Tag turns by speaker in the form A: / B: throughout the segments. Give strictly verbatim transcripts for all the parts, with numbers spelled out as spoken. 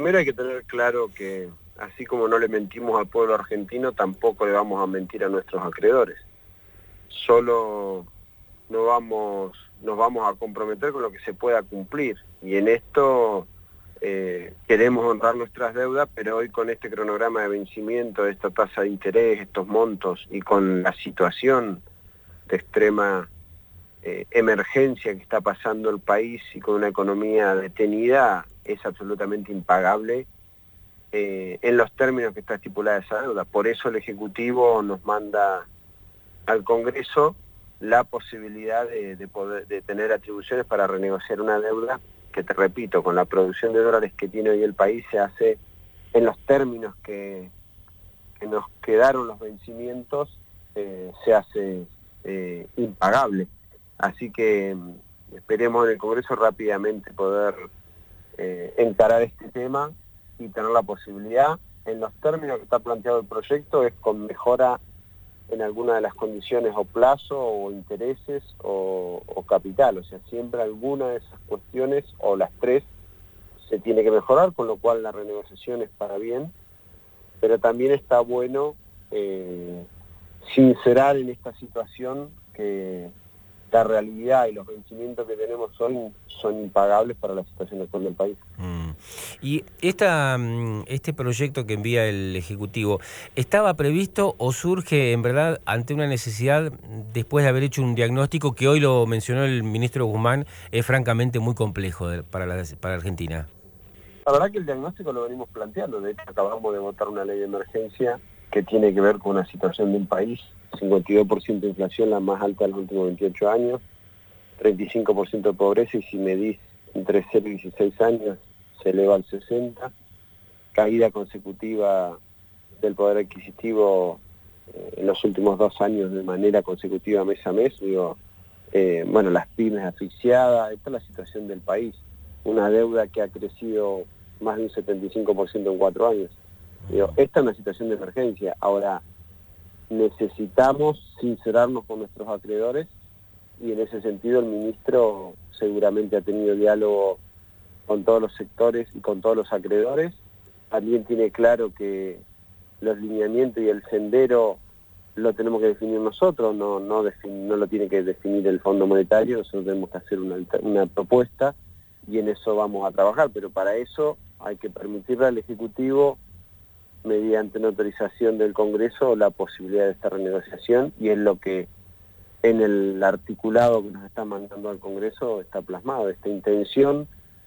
A: primero hay que tener claro que, así como no le mentimos al pueblo argentino, tampoco le vamos a mentir a nuestros acreedores. Solo no vamos, nos vamos a comprometer con lo que se pueda cumplir. Y en esto eh, queremos honrar nuestras deudas, pero hoy con este cronograma de vencimiento, esta tasa de interés, estos montos y con la situación de extrema eh, emergencia que está pasando el país y con una economía detenida, es absolutamente impagable eh, en los términos que está estipulada esa deuda. Por eso el Ejecutivo nos manda al Congreso la posibilidad de, de poder de tener atribuciones para renegociar una deuda que, te repito, con la producción de dólares que tiene hoy el país, se hace en los términos que, que nos quedaron los vencimientos, eh, se hace eh, impagable. Así que esperemos en el Congreso rápidamente poder eh, encarar este tema y tener la posibilidad, en los términos que está planteado el proyecto, es con mejora en alguna de las condiciones o plazo o intereses o, o capital, o sea, siempre alguna de esas cuestiones o las tres se tiene que mejorar, con lo cual la renegociación es para bien, pero también está bueno eh, sincerar en esta situación que la realidad y los vencimientos que tenemos hoy son impagables para la situación actual del país.
B: Mm. Y esta, este proyecto que envía el Ejecutivo, ¿estaba previsto o surge en verdad ante una necesidad después de haber hecho un diagnóstico que hoy lo mencionó el ministro Guzmán, es francamente muy complejo de, para, la, para Argentina?
A: La verdad que el diagnóstico lo venimos planteando. De hecho, acabamos de votar una ley de emergencia que tiene que ver con una situación de un país, cincuenta y dos por ciento de inflación, la más alta de los últimos veintiocho años, treinta y cinco por ciento de pobreza, y si medís entre cero y dieciséis años, se eleva al sesenta, caída consecutiva del poder adquisitivo eh, en los últimos dos años de manera consecutiva mes a mes, digo, eh, bueno, las pymes asfixiadas, esta es la situación del país, una deuda que ha crecido más de un setenta y cinco por ciento en cuatro años. Digo, esta es una situación de emergencia. Ahora, necesitamos sincerarnos con nuestros acreedores y en ese sentido el ministro seguramente ha tenido diálogo con todos los sectores y con todos los acreedores. También tiene claro que los lineamientos y el sendero lo tenemos que definir nosotros, no, no, defin, no lo tiene que definir el Fondo Monetario, nosotros tenemos que hacer una, una propuesta y en eso vamos a trabajar, pero para eso hay que permitirle al Ejecutivo, mediante una autorización del Congreso, la posibilidad de esta renegociación, y es lo que en el articulado que nos está mandando al Congreso está plasmado, esta intención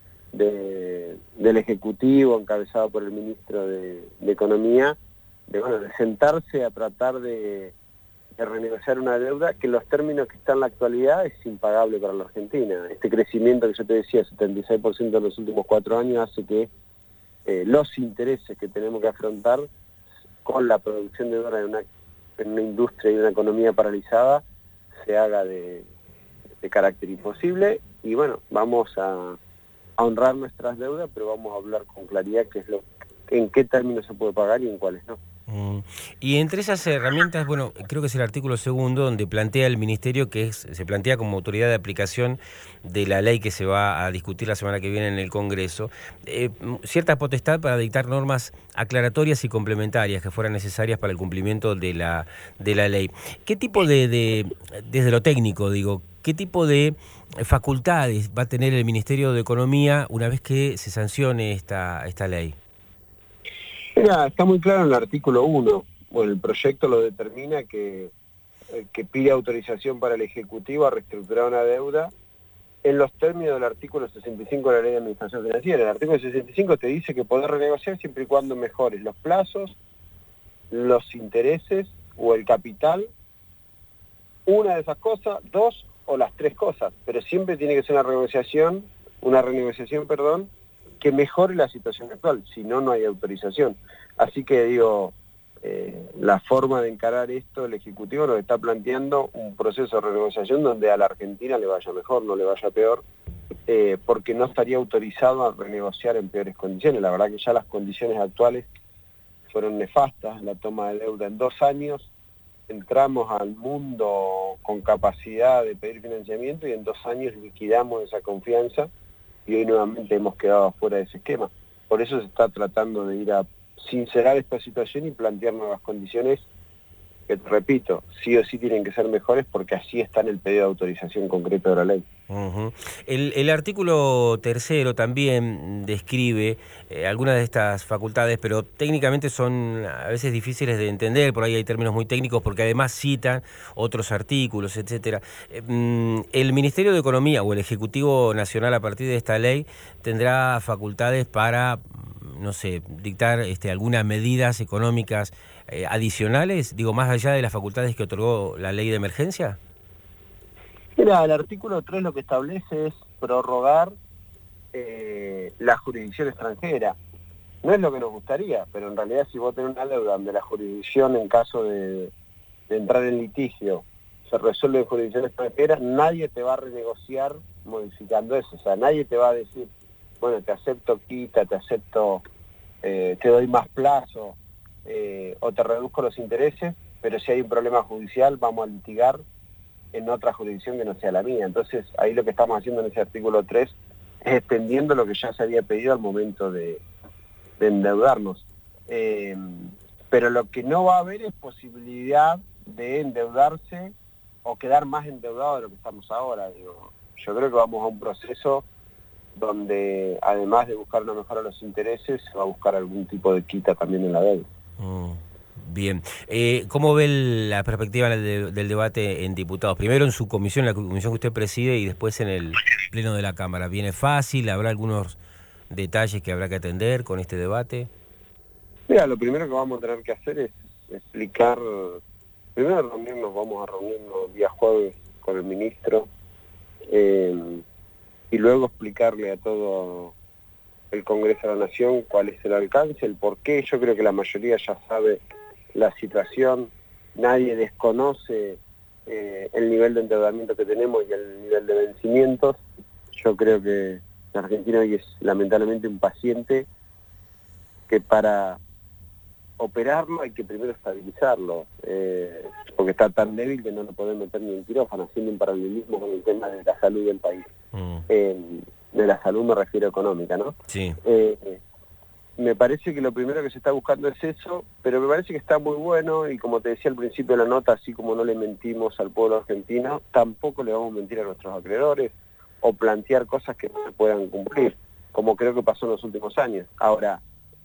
A: de, del Ejecutivo, encabezado por el ministro de, de Economía, de, bueno, de sentarse a tratar de, de renegociar una deuda que en los términos que está en la actualidad es impagable para la Argentina. Este crecimiento que yo te decía, setenta y seis por ciento en los últimos cuatro años, hace que eh, los intereses que tenemos que afrontar con la producción de dólares en una, en una industria y una economía paralizada se haga de, de carácter imposible. Y bueno, vamos a, a honrar nuestras deudas, pero vamos a hablar con claridad qué es lo, en qué términos se puede pagar y en cuáles no.
B: Mm. Y entre esas herramientas, bueno, creo que es el artículo segundo donde plantea el Ministerio que es, se plantea como autoridad de aplicación de la ley que se va a discutir la semana que viene en el Congreso, eh, cierta potestad para dictar normas aclaratorias y complementarias que fueran necesarias para el cumplimiento de la, de la ley. ¿Qué tipo de, de, desde lo técnico digo, qué tipo de facultades va a tener el Ministerio de Economía una vez que se sancione esta, esta ley?
A: Mira, está muy claro en el artículo uno. Bueno, el proyecto lo determina que, que pide autorización para el Ejecutivo a reestructurar una deuda en los términos del artículo sesenta y cinco de la Ley de Administración Financiera. El artículo sesenta y cinco te dice que podés renegociar siempre y cuando mejores los plazos, los intereses o el capital, una de esas cosas, dos o las tres cosas, pero siempre tiene que ser una renegociación, una renegociación, perdón, que mejore la situación actual, si no, no hay autorización. Así que digo, eh, la forma de encarar esto, el Ejecutivo nos está planteando un proceso de renegociación donde a la Argentina le vaya mejor, no le vaya peor, eh, porque no estaría autorizado a renegociar en peores condiciones. La verdad que ya las condiciones actuales fueron nefastas, la toma de deuda en dos años, entramos al mundo con capacidad de pedir financiamiento y en dos años liquidamos esa confianza y hoy nuevamente hemos quedado fuera de ese esquema. Por por eso se está tratando de ir a sincerar esta situación y plantear nuevas condiciones que, te repito, sí o sí tienen que ser mejores porque así está en el pedido de autorización concreto de la ley.
B: Uh-huh. El, el artículo tercero también describe eh, algunas de estas facultades, pero técnicamente son a veces difíciles de entender, por ahí hay términos muy técnicos porque además citan otros artículos, etcétera. Eh, el Ministerio de Economía o el Ejecutivo Nacional a partir de esta ley tendrá facultades para, no sé, dictar este, algunas medidas económicas eh, adicionales, digo, más allá de las facultades que otorgó la ley de emergencia.
A: Mira, el artículo tres lo que establece es prorrogar eh, la jurisdicción extranjera. No es lo que nos gustaría, pero en realidad si vos tenés una deuda donde la jurisdicción, en caso de, de entrar en litigio, se resuelve en jurisdicción extranjera, nadie te va a renegociar modificando eso. O sea, nadie te va a decir, bueno, te acepto quita, te acepto, eh, te doy más plazo, eh, o te reduzco los intereses, pero si hay un problema judicial vamos a litigar en otra jurisdicción que no sea la mía. Entonces, ahí lo que estamos haciendo en ese artículo tres es extendiendo lo que ya se había pedido al momento de, de endeudarnos. Eh, pero lo que no va a haber es posibilidad de endeudarse o quedar más endeudado de lo que estamos ahora. Digo, yo creo que vamos a un proceso donde, además de buscar una mejora de los intereses, se va a buscar algún tipo de quita también en la deuda.
B: Mm. Bien. Eh, ¿Cómo ve la perspectiva del, del debate en diputados? Primero en su comisión, la comisión que usted preside, y después en el pleno de la Cámara. ¿Viene fácil? ¿Habrá algunos detalles que habrá que atender con este debate?
A: Mira, lo primero que vamos a tener que hacer es explicar, primero reunirnos, vamos a reunirnos día jueves con el ministro, eh, y luego explicarle a todo el Congreso de la Nación cuál es el alcance, el porqué. Yo creo que la mayoría ya sabe la situación, nadie desconoce eh, el nivel de endeudamiento que tenemos y el nivel de vencimientos. Yo creo que la Argentina hoy es lamentablemente un paciente que para operarlo hay que primero estabilizarlo, eh, porque está tan débil que no lo podemos meter ni en quirófano, haciendo un paralelismo con el tema de la salud del país. Mm. Eh, de la salud me refiero económica, ¿no?
B: Sí.
A: Eh, me parece que lo primero que se está buscando es eso, pero me parece que está muy bueno, y como te decía al principio de la nota, así como no le mentimos al pueblo argentino, tampoco le vamos a mentir a nuestros acreedores o plantear cosas que no se puedan cumplir, como creo que pasó en los últimos años. Ahora,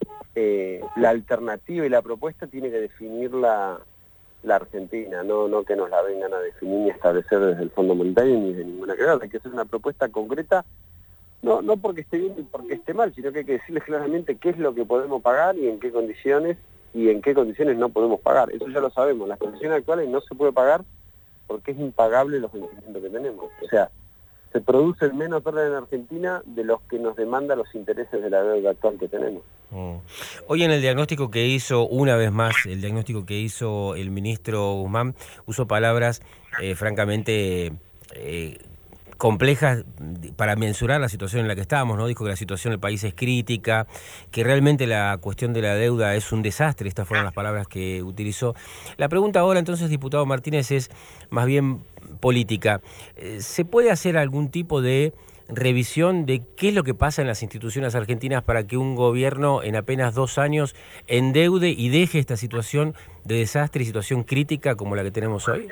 A: eh, la alternativa y la propuesta tiene que definir la, la Argentina, no, no que nos la vengan a definir ni establecer desde el Fondo Monetario ni de ningún acreedor. Hay que hacer una propuesta concreta. No, no porque esté bien ni porque esté mal, sino que hay que decirles claramente qué es lo que podemos pagar y en qué condiciones, y en qué condiciones no podemos pagar. Eso ya lo sabemos. Las condiciones actuales no se puede pagar porque es impagable los vencimientos que tenemos. O sea, se producen menos dólares en Argentina de los que nos demandan los intereses de la deuda actual que tenemos.
B: Mm. Hoy en el diagnóstico que hizo, una vez más, el diagnóstico que hizo el ministro Guzmán, usó palabras eh, francamente Eh, complejas para mensurar la situación en la que estamos, ¿no? Dijo que la situación del país es crítica, que realmente la cuestión de la deuda es un desastre, estas fueron las palabras que utilizó. La pregunta ahora entonces, diputado Martínez, es más bien política. ¿Se puede hacer algún tipo de revisión de qué es lo que pasa en las instituciones argentinas para que un gobierno en apenas dos años endeude y deje esta situación de desastre y situación crítica como la que tenemos hoy?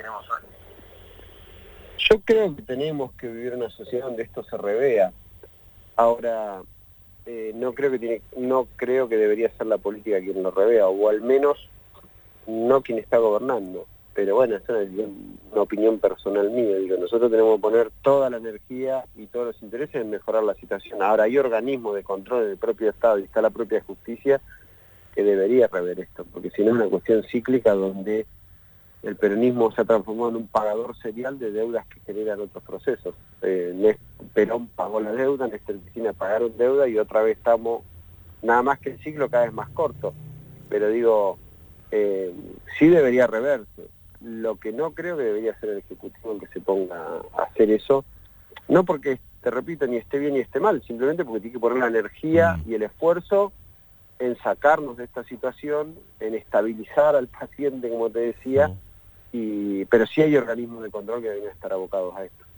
A: Yo creo que tenemos que vivir en una sociedad donde esto se revea. Ahora, eh, no creo que tiene, no creo que debería ser la política quien lo revea, o al menos no quien está gobernando. Pero bueno, esa es una, una opinión personal mía. Digo, nosotros tenemos que poner toda la energía y todos los intereses en mejorar la situación. Ahora, hay organismos de control del propio Estado y está la propia justicia que debería rever esto, porque si no es una cuestión cíclica donde el peronismo se ha transformado en un pagador serial de deudas que generan otros procesos. Eh, Perón pagó la deuda, Néstor Cristina pagaron deuda y otra vez estamos, nada más que el ciclo cada vez más corto. Pero digo, eh, sí debería reverse. Lo que no creo que debería ser el Ejecutivo el que se ponga a hacer eso, no porque, te repito, ni esté bien ni esté mal, simplemente porque tiene que poner la energía y el esfuerzo en sacarnos de esta situación, en estabilizar al paciente, como te decía, y, pero sí hay organismos de control que deben estar abocados a esto.